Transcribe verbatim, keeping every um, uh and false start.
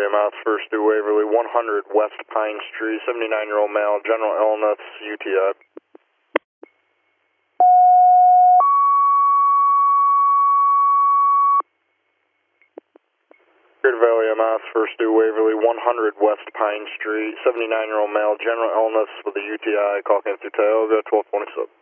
M S, first due Waverly, one hundred West Pine Street, seventy-nine-year-old male, general illness, U T I. Greater Valley M S, first due Waverly, one hundred West Pine Street, seventy-nine-year-old male, general illness with a U T I, call in through Tioga, twelve twenty-seven.